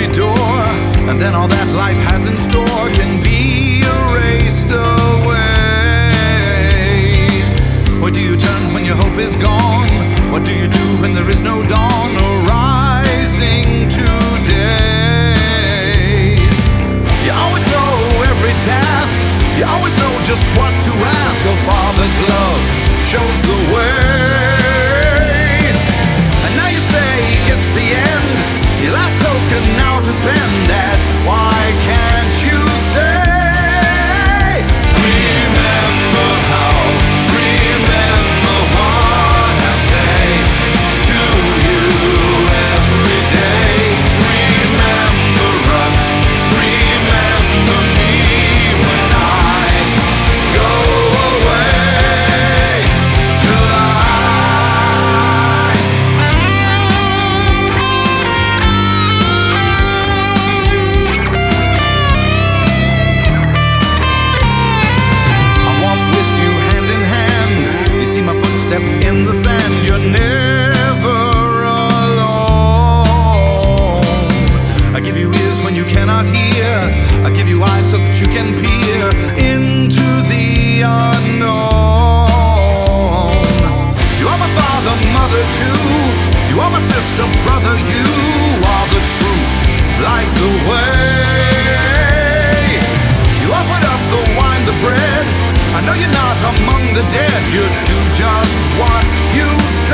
every door, and then all that life has in store can be erased away. Where do you turn when your hope is gone? What do you do when there is no dawn arising today? You always know every task, you always know just what to ask. A father's love shows the way. And now you say it's the end, your last token now to spend that. Why can't you stay? Remember how, remember what I say to you every day. Remember us, remember me when I go away to life. I walk with you hand in hand. You see my footsteps in the sand. You're never alone. I give you ears when you cannot hear. I give you eyes so that you can peer into the unknown. You are my father, mother too. You are my sister, brother. You are the truth, life, the way. You offered up the wine, the bread. I know you're not among the dead. You do just what you say.